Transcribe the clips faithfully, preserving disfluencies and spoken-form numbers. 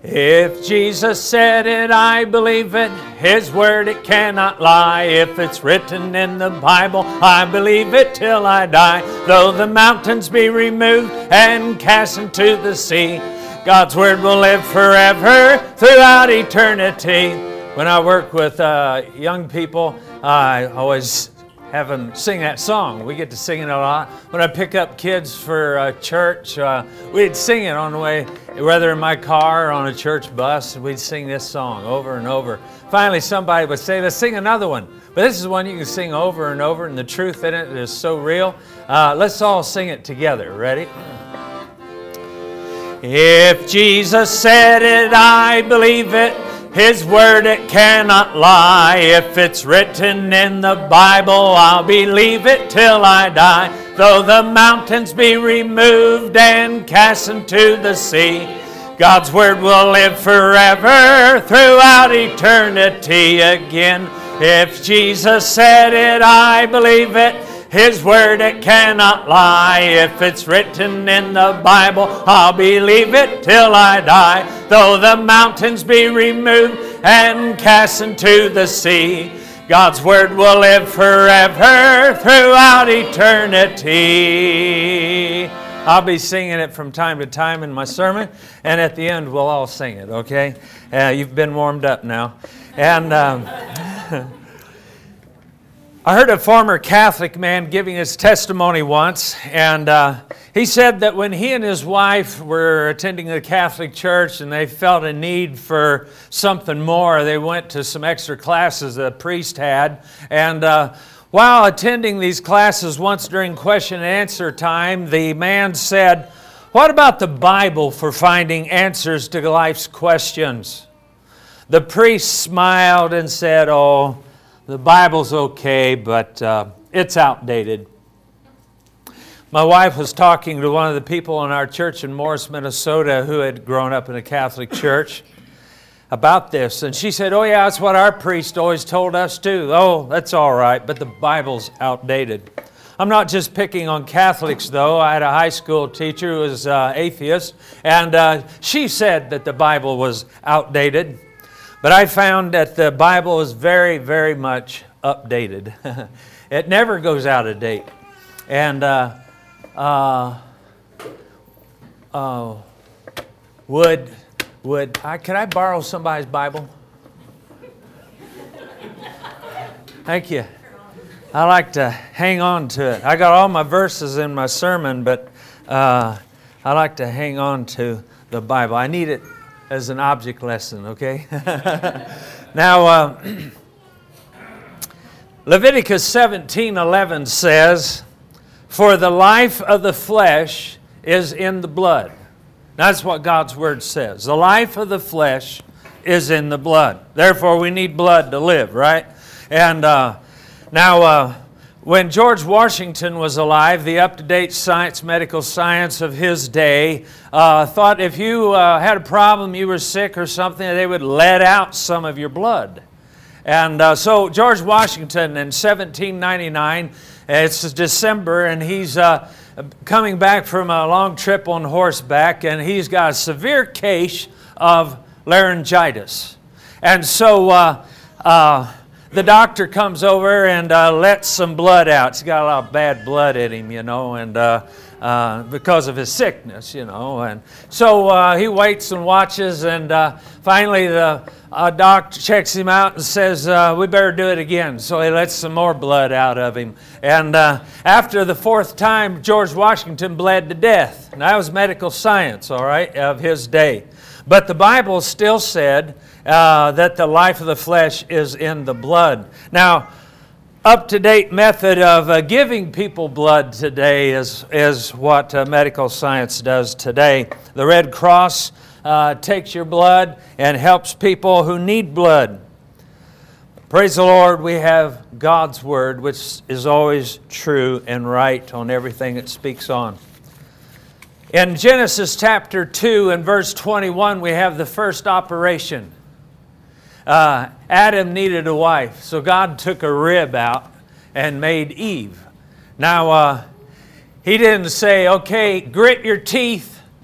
If Jesus said it, I believe it. His word, it cannot lie. If it's written in the Bible, I believe it till I die. Though the mountains be removed and cast into the sea, God's word will live forever throughout eternity. When I work with uh, young people, I always have them sing that song. We get to sing it a lot. When I pick up kids for uh, church, uh, we'd sing it on the way, whether in my car or on a church bus. We'd sing this song over and over. Finally, somebody would say, let's sing another one. But this is one you can sing over and over, and the truth in it is so real. Uh, let's all sing it together. Ready? If Jesus said it, I believe it. His word, it cannot lie. If it's written in the Bible, I'll believe it till I die. Though the mountains be removed and cast into the sea, God's word will live forever throughout eternity again. If Jesus said it, I believe it. His word, it cannot lie. If it's written in the Bible, I'll believe it till I die. Though the mountains be removed and cast into the sea, God's word will live forever throughout eternity. I'll be singing it from time to time in my sermon, and at the end we'll all sing it, okay? Uh, you've been warmed up now. And Um, I heard a former Catholic man giving his testimony once, and uh, he said that when he and his wife were attending the Catholic Church and they felt a need for something more, they went to some extra classes the priest had. And uh, while attending these classes once during question and answer time, the man said, "What about the Bible for finding answers to life's questions?" The priest smiled and said, "Oh, the Bible's okay, but uh, it's outdated." My wife was talking to one of the people in our church in Morris, Minnesota, who had grown up in a Catholic church about this. And she said, "Oh yeah, that's what our priest always told us too." "Oh, that's all right, but the Bible's outdated." I'm not just picking on Catholics, though. I had a high school teacher who was uh, atheist, and uh, she said that the Bible was outdated. But I found that the Bible is very, very much updated. It never goes out of date. And uh, uh, uh, would would I could I borrow somebody's Bible? Thank you. I like to hang on to it. I got all my verses in my sermon, but uh, I like to hang on to the Bible. I need it as an object lesson, okay? Now, uh, Leviticus seventeen eleven says, "For the life of the flesh is in the blood." That's what God's Word says. The life of the flesh is in the blood. Therefore, we need blood to live, right? And uh, now, uh, when George Washington was alive, the up-to-date science, medical science of his day, uh, thought if you uh, had a problem, you were sick or something, they would let out some of your blood. And uh, so George Washington in seventeen ninety-nine, it's December, and he's uh, coming back from a long trip on horseback, and he's got a severe case of laryngitis. And so uh, uh, the doctor comes over and uh, lets some blood out. He's got a lot of bad blood in him, you know, and uh, uh, because of his sickness, you know. And so uh, he waits and watches, and uh, finally the uh, doctor checks him out and says, uh, "We better do it again." So he lets some more blood out of him. And uh, after the fourth time, George Washington bled to death. And that was medical science, all right, of his day. But the Bible still said uh, that the life of the flesh is in the blood. Now, up-to-date method of uh, giving people blood today is, is what uh, medical science does today. The Red Cross uh, takes your blood and helps people who need blood. Praise the Lord, we have God's Word, which is always true and right on everything it speaks on. In Genesis chapter two and verse twenty-one, we have the first operation. Uh, Adam needed a wife, so God took a rib out and made Eve. Now, uh, He didn't say, "Okay, grit your teeth."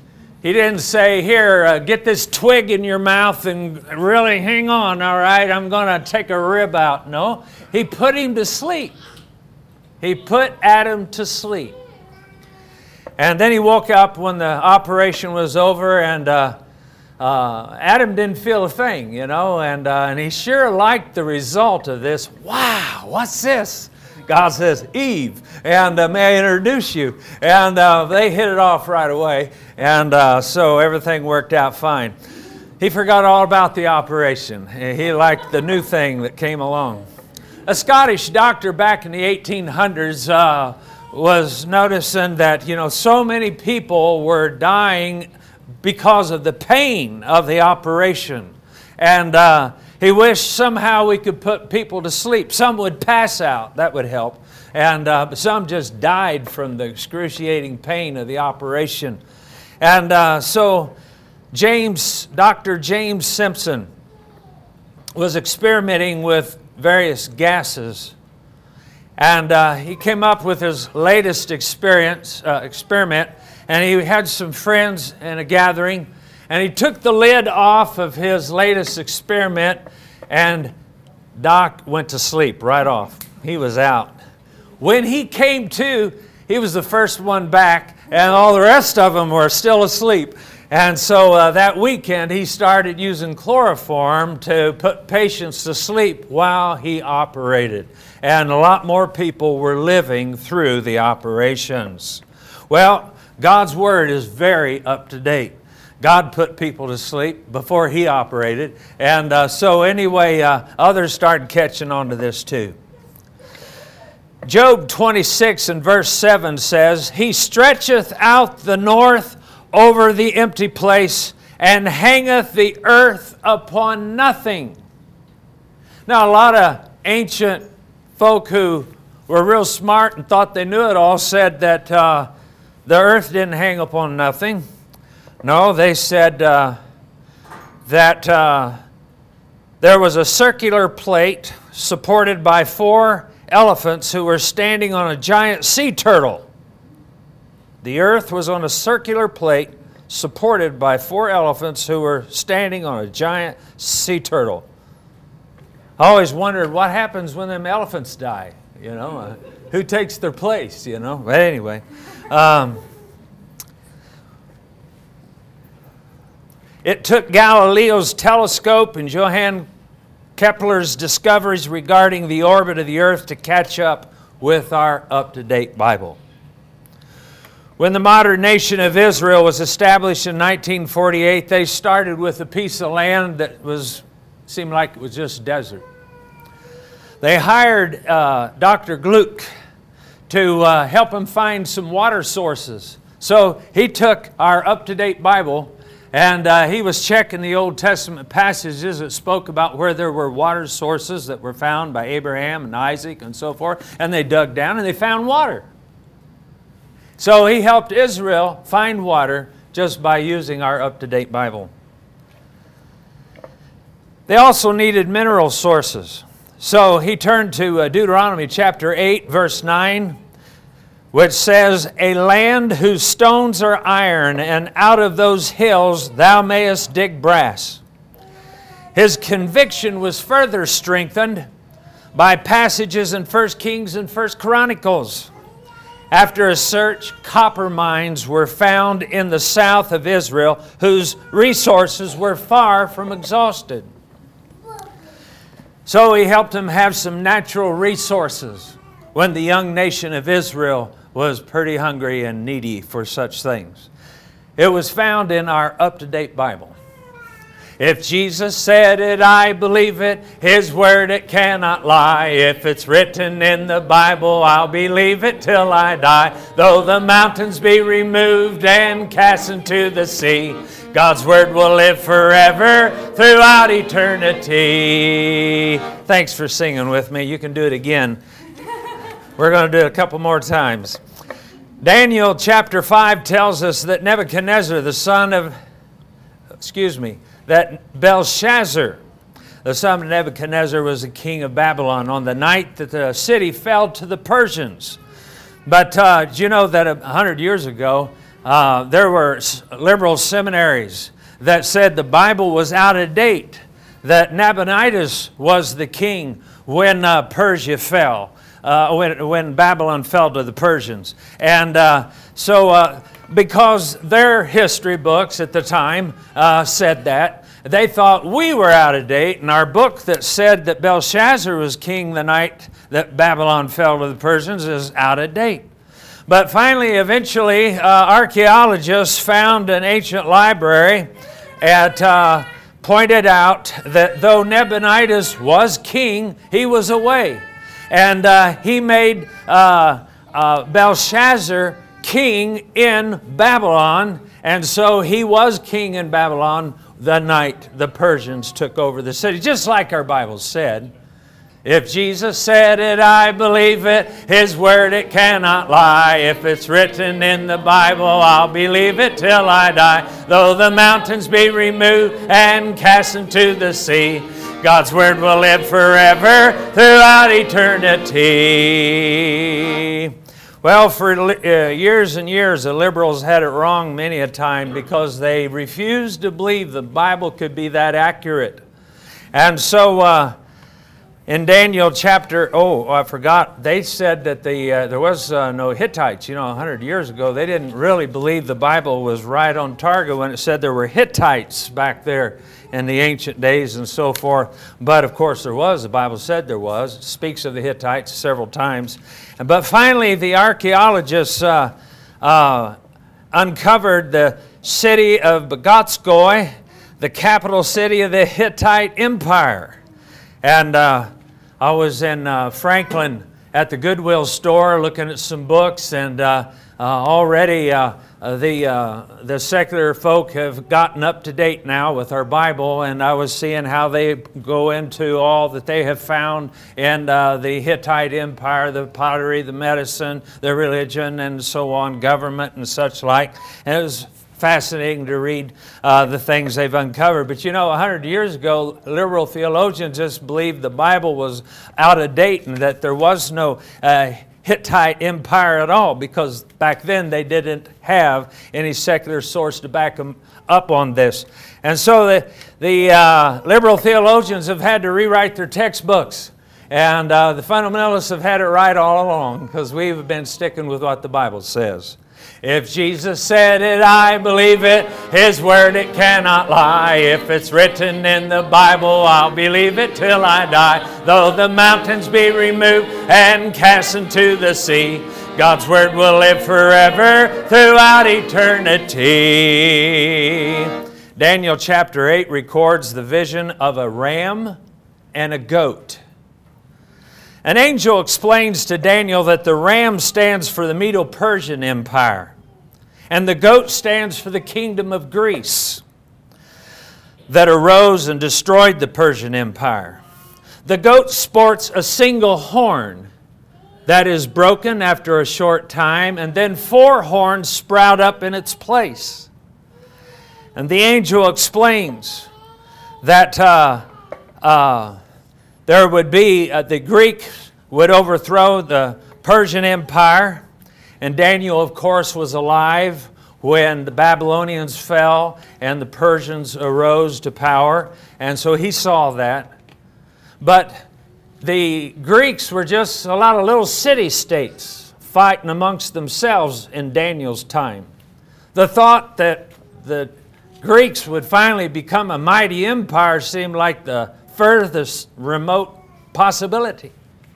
He didn't say, here, uh, get this twig in your mouth and really hang on, all right, I'm going to take a rib out. No, he put him to sleep. He put Adam to sleep. And then he woke up when the operation was over, and uh, uh, Adam didn't feel a thing, you know, and, uh, and he sure liked the result of this. Wow, what's this? God says, Eve, and uh, may I introduce you? And uh, they hit it off right away, and uh, so everything worked out fine. He forgot all about the operation. He liked the new thing that came along. A Scottish doctor back in the eighteen hundreds uh, was noticing that, you know, so many people were dying because of the pain of the operation. And uh, he wished somehow we could put people to sleep. Some would pass out. That would help. And uh, some just died from the excruciating pain of the operation. And uh, so James, Doctor James Simpson was experimenting with various gases. And uh, he came up with his latest experience, uh, experiment, and he had some friends in a gathering, and he took the lid off of his latest experiment, and Doc went to sleep right off. He was out. When he came to, he was the first one back, and all the rest of them were still asleep. And so uh, that weekend, he started using chloroform to put patients to sleep while he operated. And a lot more people were living through the operations. Well, God's Word is very up to date. God put people to sleep before He operated. And uh, so anyway, uh, others started catching on to this too. Job twenty-six and verse seven says, He stretcheth out the north over the empty place, and hangeth the earth upon nothing. Now, a lot of ancient folk who were real smart and thought they knew it all said that uh, the earth didn't hang upon nothing. No, they said uh, that uh, there was a circular plate supported by four elephants who were standing on a giant sea turtle. The earth was on a circular plate supported by four elephants who were standing on a giant sea turtle. I always wondered what happens when them elephants die, you know, uh, who takes their place, you know. But anyway, um, it took Galileo's telescope and Johann Kepler's discoveries regarding the orbit of the earth to catch up with our up-to-date Bible. When the modern nation of Israel was established in nineteen forty-eight, they started with a piece of land that was seemed like it was just desert. They hired uh, Doctor Gluck to uh, help them find some water sources. So he took our up-to-date Bible and uh, he was checking the Old Testament passages that spoke about where there were water sources that were found by Abraham and Isaac and so forth. And they dug down and they found water. So he helped Israel find water just by using our up-to-date Bible. They also needed mineral sources. So he turned to uh, Deuteronomy chapter eight, verse nine, which says, A land whose stones are iron, and out of those hills thou mayest dig brass. His conviction was further strengthened by passages in First Kings and First Chronicles. After a search, copper mines were found in the south of Israel, whose resources were far from exhausted. So he helped them have some natural resources when the young nation of Israel was pretty hungry and needy for such things. It was found in our up-to-date Bible. If Jesus said it, I believe it. His word, it cannot lie. If it's written in the Bible, I'll believe it till I die. Though the mountains be removed and cast into the sea, God's word will live forever throughout eternity. Thanks for singing with me. You can do it again. We're going to do it a couple more times. Daniel chapter five tells us that Nebuchadnezzar, the son of, excuse me, that Belshazzar, the son of Nebuchadnezzar, was the king of Babylon on the night that the city fell to the Persians. But uh, do you know that a hundred years ago, uh, there were liberal seminaries that said the Bible was out of date, that Nabonidus was the king when uh, Persia fell, uh, when, when Babylon fell to the Persians. And uh, so uh, because their history books at the time uh, said that, they thought we were out of date, and our book that said that Belshazzar was king the night that Babylon fell to the Persians is out of date. But finally, eventually, uh, archaeologists found an ancient library and uh, pointed out that though Nabonidus was king, he was away. And uh, he made uh, uh, Belshazzar king in Babylon, and so he was king in Babylon the night the Persians took over the city, just like our Bible said. If Jesus said it, I believe it. His word, it cannot lie. If it's written in the Bible, I'll believe it till I die. Though the mountains be removed and cast into the sea, God's word will live forever throughout eternity. Well, for uh, years and years, the liberals had it wrong many a time because they refused to believe the Bible could be that accurate. And so uh, in Daniel chapter, oh, I forgot, they said that the, uh, there was uh, no Hittites. You know, a hundred years ago, they didn't really believe the Bible was right on target when it said there were Hittites back there in the ancient days and so forth. But of course there was. The Bible said there was. It speaks of the Hittites several times. But finally the archaeologists uh, uh, uncovered the city of Bogatskoy, the capital city of the Hittite Empire. And uh, I was in uh, Franklin at the Goodwill store looking at some books, and uh, uh, already uh, Uh, the uh, the secular folk have gotten up to date now with our Bible, and I was seeing how they go into all that they have found in uh, the Hittite Empire, the pottery, the medicine, the religion, and so on, government and such like. And it was fascinating to read uh, the things they've uncovered. But you know, a hundred years ago, liberal theologians just believed the Bible was out of date and that there was no uh, Hittite Empire at all, because back then they didn't have any secular source to back them up on this. And so the, the uh, liberal theologians have had to rewrite their textbooks. And uh, the fundamentalists have had it right all along, because we've been sticking with what the Bible says. If Jesus said it, I believe it. His word, it cannot lie. If it's written in the Bible, I'll believe it till I die. Though the mountains be removed and cast into the sea, God's word will live forever throughout eternity. Daniel chapter eight records the vision of a ram and a goat. An angel explains to Daniel that the ram stands for the Medo-Persian Empire, and the goat stands for the kingdom of Greece that arose and destroyed the Persian Empire. The goat sports a single horn that is broken after a short time, and then four horns sprout up in its place. And the angel explains that uh, uh, there would be, uh, the Greeks would overthrow the Persian Empire. And Daniel, of course, was alive when the Babylonians fell and the Persians arose to power. And so he saw that. But the Greeks were just a lot of little city-states fighting amongst themselves in Daniel's time. The thought that the Greeks would finally become a mighty empire seemed like the furthest remote possibility.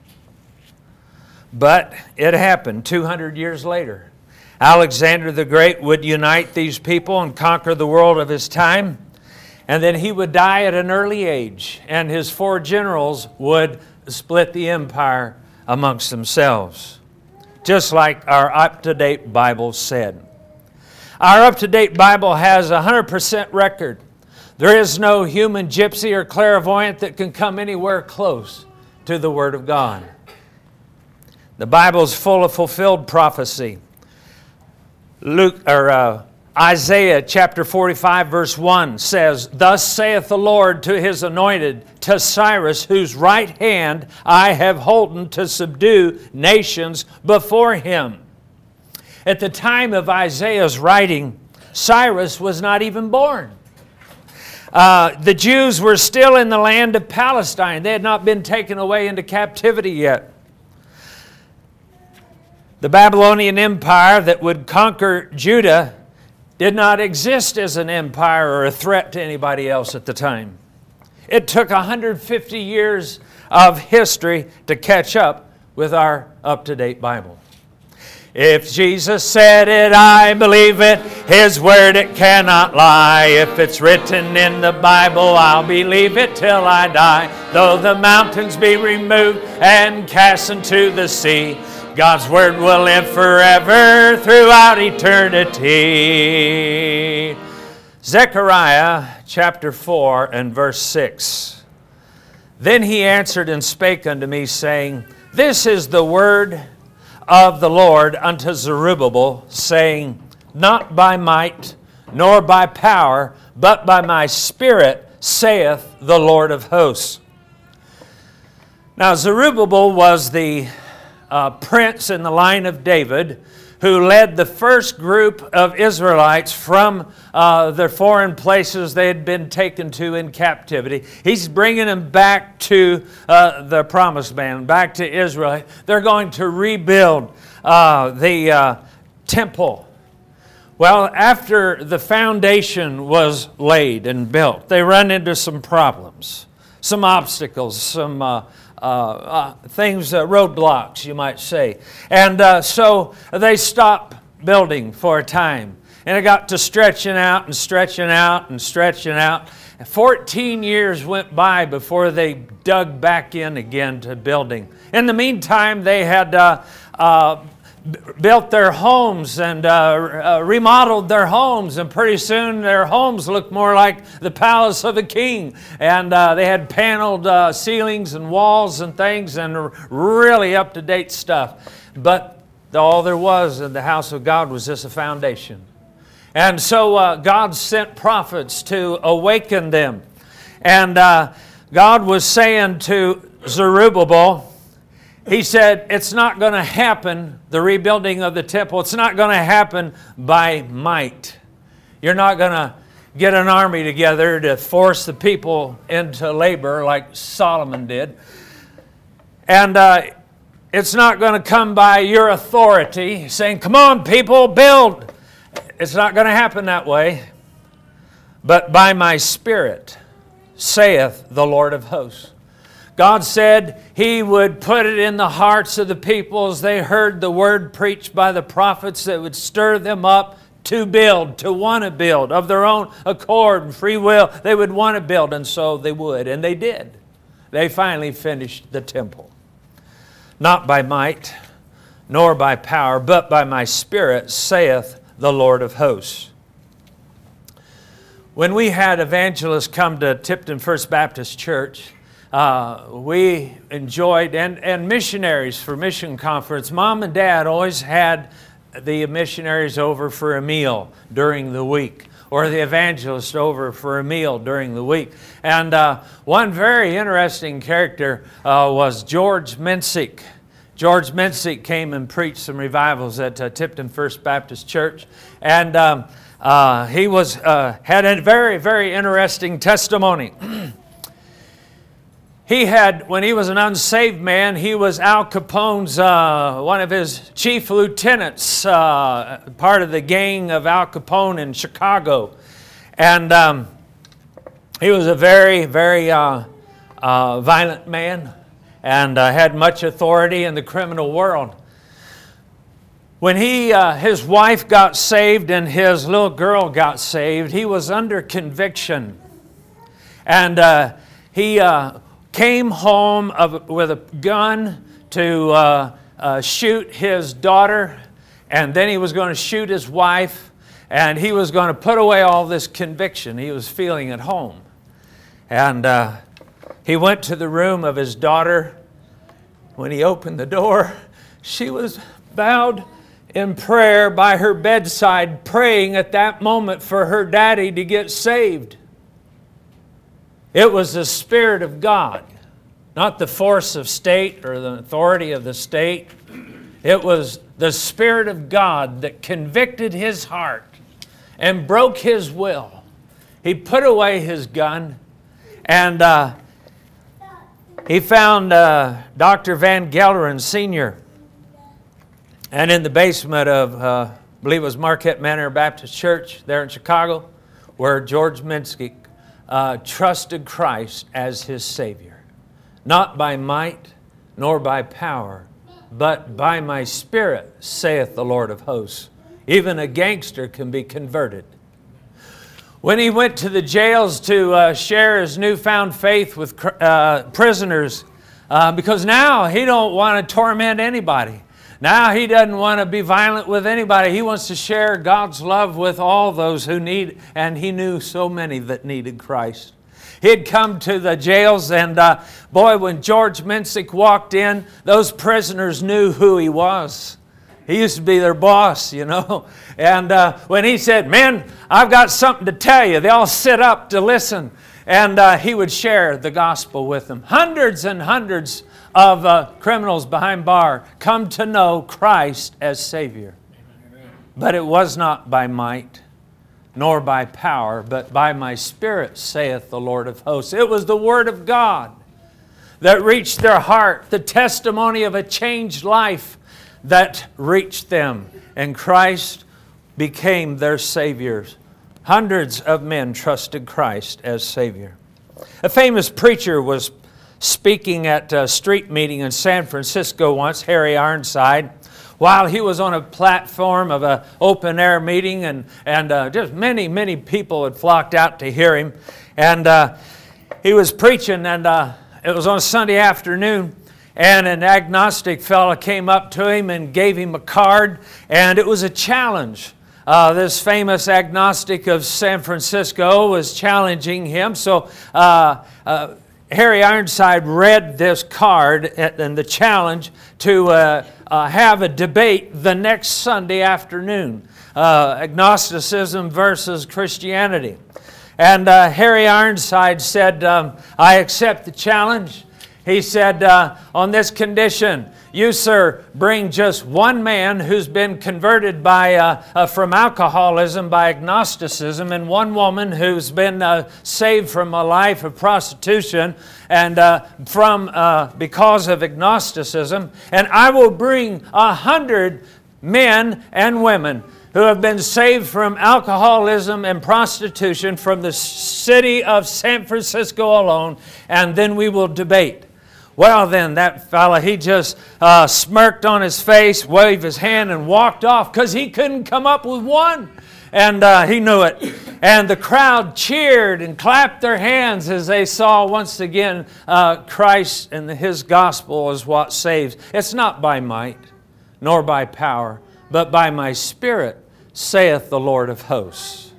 But it happened two hundred years later. Alexander the Great would unite these people and conquer the world of his time. And then he would die at an early age, and his four generals would split the empire amongst themselves, just like our up-to-date Bible said. Our up-to-date Bible has a one hundred percent record. There is no human gypsy or clairvoyant that can come anywhere close to the Word of God. The Bible is full of fulfilled prophecy. Luke or uh, Isaiah chapter forty-five verse one says, "Thus saith the Lord to his anointed, to Cyrus, whose right hand I have holden to subdue nations before him." At the time of Isaiah's writing, Cyrus was not even born. Uh, the Jews were still in the land of Palestine. They had not been taken away into captivity yet. The Babylonian Empire that would conquer Judah did not exist as an empire or a threat to anybody else at the time. It took one hundred fifty years of history to catch up with our up-to-date Bible. If Jesus said it, I believe it. His word, it cannot lie. If it's written in the Bible, I'll believe it till I die. Though the mountains be removed and cast into the sea, God's word will live forever throughout eternity. Zechariah chapter four and verse six. Then he answered and spake unto me, saying, This is the word of the Lord unto Zerubbabel, saying, Not by might, nor by power, but by my Spirit, saith the Lord of hosts. Now Zerubbabel was the uh, prince in the line of David, who led the first group of Israelites from uh, their foreign places they had been taken to in captivity. He's bringing them back to uh, the promised land, back to Israel. They're going to rebuild uh, the uh, temple. Well, after the foundation was laid and built, they run into some problems, some obstacles, some uh, Uh, uh, things, uh, roadblocks, you might say. And uh, so they stopped building for a time. And it got to stretching out and stretching out and stretching out. fourteen years went by before they dug back in again to building. In the meantime, they had uh, uh, built their homes and uh, uh, remodeled their homes, and pretty soon their homes looked more like the palace of a king. And uh, they had paneled uh, ceilings and walls and things, and really up-to-date stuff. But all there was in the house of God was just a foundation. And so uh, God sent prophets to awaken them. And uh, God was saying to Zerubbabel, He said, it's not going to happen, the rebuilding of the temple, it's not going to happen by might. You're not going to get an army together to force the people into labor like Solomon did. And uh, it's not going to come by your authority, saying, come on, people, build. It's not going to happen that way. But by my Spirit, saith the Lord of hosts. God said He would put it in the hearts of the people as they heard the word preached by the prophets that would stir them up to build, to want to build, of their own accord and free will. They would want to build, and so they would, and they did. They finally finished the temple. Not by might, nor by power, but by my Spirit, saith the Lord of hosts. When we had evangelists come to Tipton First Baptist Church, Uh, we enjoyed, and, and missionaries for mission conference. Mom and Dad always had the missionaries over for a meal during the week, or the evangelist over for a meal during the week. And uh, one very interesting character uh, was George Mensick. George Mensick came and preached some revivals at uh, Tipton First Baptist Church. And um, uh, he was uh, had a very, very interesting testimony. He had, when he was an unsaved man, he was Al Capone's, uh, one of his chief lieutenants, uh, part of the gang of Al Capone in Chicago. And um, he was a very, very uh, uh, violent man, and uh, had much authority in the criminal world. When he, uh, his wife got saved and his little girl got saved, he was under conviction. And uh, he... Uh, came home of, with a gun to uh, uh, shoot his daughter, and then he was going to shoot his wife, and he was going to put away all this conviction he was feeling at home. And uh, he went to the room of his daughter. When he opened the door, she was bowed in prayer by her bedside, praying at that moment for her daddy to get saved. It was the Spirit of God, not the force of state or the authority of the state. It was the Spirit of God that convicted his heart and broke his will. He put away his gun, and uh, he found uh, Doctor Van Gelderen Senior And in the basement of, uh, I believe it was Marquette Manor Baptist Church there in Chicago, where George Minskick uh, trusted Christ as his Savior. Not by might, nor by power, but by my Spirit, saith the Lord of hosts. Even a gangster can be converted. When he went to the jails to uh, share his newfound faith with uh, prisoners, uh, because now he don't want to torment anybody. Now he doesn't want to be violent with anybody. He wants to share God's love with all those who need, and he knew so many that needed Christ. He'd come to the jails, and uh, boy, when George Minskick walked in, those prisoners knew who he was. He used to be their boss, you know. And uh, when he said, "Men, I've got something to tell you," they all sit up to listen. And uh, he would share the gospel with them. Hundreds and hundreds of uh, criminals behind bar come to know Christ as Savior. Amen. But it was not by might, nor by power, but by my Spirit, saith the Lord of hosts. It was the Word of God that reached their heart, the testimony of a changed life that reached them, and Christ became their Savior. Hundreds of men trusted Christ as Savior. A famous preacher was speaking at a street meeting in San Francisco once, Harry Ironside, while he was on a platform of an open-air meeting, and, and uh, just many, many people had flocked out to hear him. And uh, he was preaching, and uh, it was on a Sunday afternoon, and an agnostic fellow came up to him and gave him a card, and it was a challenge. Uh, this famous agnostic of San Francisco was challenging him, so uh, uh, Harry Ironside read this card and the challenge to uh, uh, have a debate the next Sunday afternoon. Uh, agnosticism versus Christianity. And uh, Harry Ironside said, um, "I accept the challenge." He said, uh, "On this condition, you, sir, bring just one man who's been converted by uh, uh, from alcoholism by agnosticism, and one woman who's been uh, saved from a life of prostitution and uh, from uh, because of agnosticism, and I will bring a hundred men and women who have been saved from alcoholism and prostitution from the city of San Francisco alone, and then we will debate." Well, then, that fella, he just uh, smirked on his face, waved his hand, and walked off because he couldn't come up with one. And uh, he knew it. And the crowd cheered and clapped their hands as they saw once again uh, Christ and His gospel is what saves. It's not by might, nor by power, but by my Spirit, saith the Lord of hosts.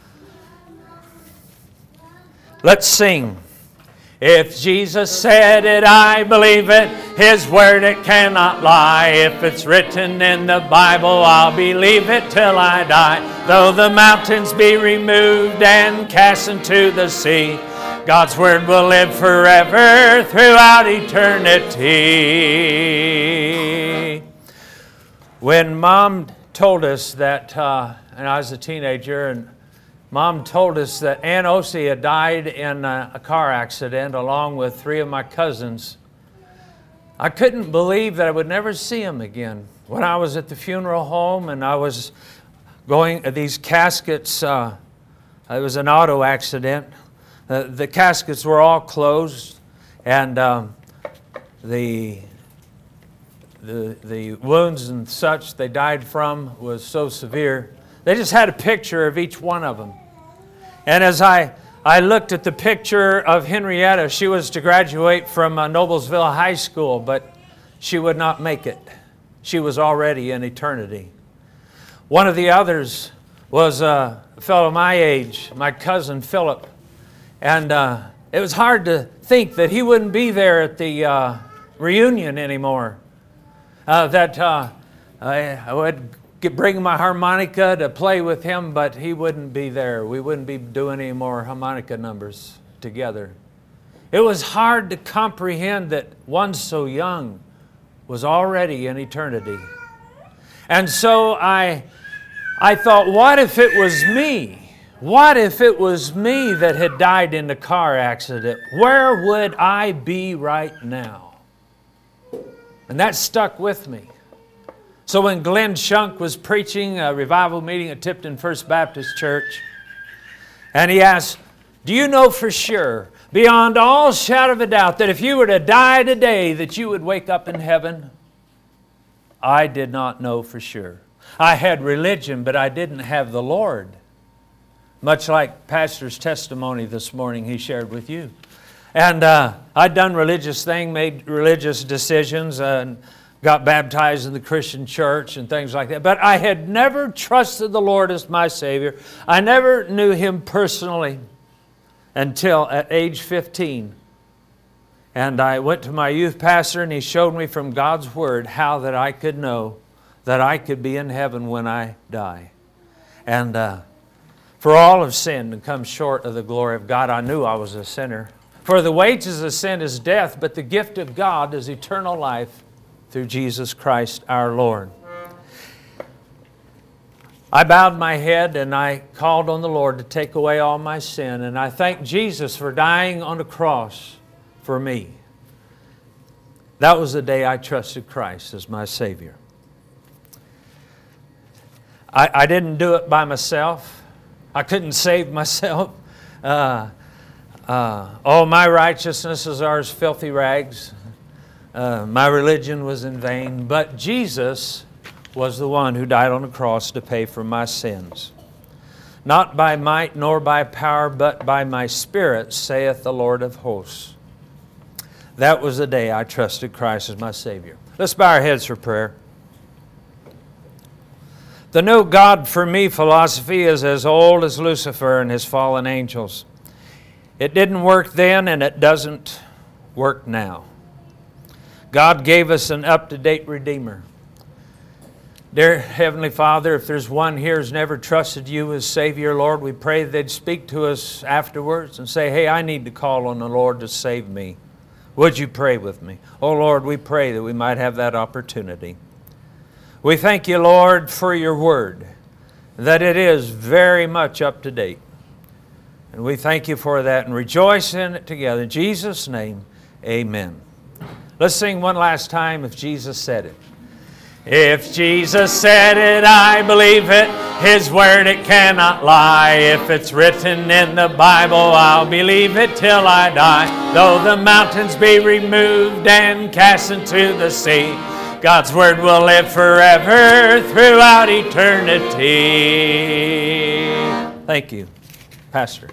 Let's sing. If Jesus said it, I believe it. His word, it cannot lie. If it's written in the Bible, I'll believe it till I die. Though the mountains be removed and cast into the sea, God's word will live forever throughout eternity. When Mom told us that, uh, and I was a teenager, and Mom told us that Aunt Osie had died in a, a car accident along with three of my cousins, I couldn't believe that I would never see them again. When I was at the funeral home and I was going, these caskets, uh, it was an auto accident. Uh, the caskets were all closed, and um, the, the, the wounds and such they died from was so severe. They just had a picture of each one of them. And as I, I looked at the picture of Henrietta, she was to graduate from uh, Noblesville High School, but she would not make it. She was already in eternity. One of the others was uh, a fellow my age, my cousin Philip. And uh, it was hard to think that he wouldn't be there at the uh, reunion anymore. Uh, that uh, I, I would bring my harmonica to play with him, but he wouldn't be there. We wouldn't be doing any more harmonica numbers together. It was hard to comprehend that one so young was already in eternity. And so I, I thought, what if it was me? What if it was me that had died in the car accident? Where would I be right now? And that stuck with me. So when Glenn Shunk was preaching a revival meeting at Tipton First Baptist Church, and he asked, do you know for sure, beyond all shadow of a doubt, that if you were to die today, that you would wake up in heaven? I did not know for sure. I had religion, but I didn't have the Lord. Much like Pastor's testimony this morning he shared with you. And uh, I'd done religious things, made religious decisions, and got baptized in the Christian church and things like that. But I had never trusted the Lord as my Savior. I never knew Him personally until at age fifteen. And I went to my youth pastor and he showed me from God's Word how that I could know that I could be in heaven when I die. And uh, for all have sinned and come short of the glory of God. I knew I was a sinner. For the wages of sin is death, but the gift of God is eternal life through Jesus Christ our Lord. I bowed my head and I called on the Lord to take away all my sin. And I thank Jesus for dying on the cross for me. That was the day I trusted Christ as my Savior. I, I didn't do it by myself. I couldn't save myself. Uh, uh, all my righteousnesses are as filthy rags. Uh, my religion was in vain. But Jesus was the one who died on the cross to pay for my sins. Not by might nor by power, but by my Spirit, saith the Lord of hosts. That was the day I trusted Christ as my Savior. Let's bow our heads for prayer. The no God for me philosophy is as old as Lucifer and his fallen angels. It didn't work then and it doesn't work now. God gave us an up-to-date Redeemer. Dear Heavenly Father, if there's one here who's never trusted You as Savior, Lord, we pray they'd speak to us afterwards and say, hey, I need to call on the Lord to save me. Would You pray with me? Oh, Lord, we pray that we might have that opportunity. We thank You, Lord, for Your Word, that it is very much up to date. And we thank You for that and rejoice in it together. In Jesus' name, amen. Let's sing one last time, If Jesus Said It. If Jesus said it, I believe it. His word, it cannot lie. If it's written in the Bible, I'll believe it till I die. Though the mountains be removed and cast into the sea, God's word will live forever throughout eternity. Thank you, Pastor.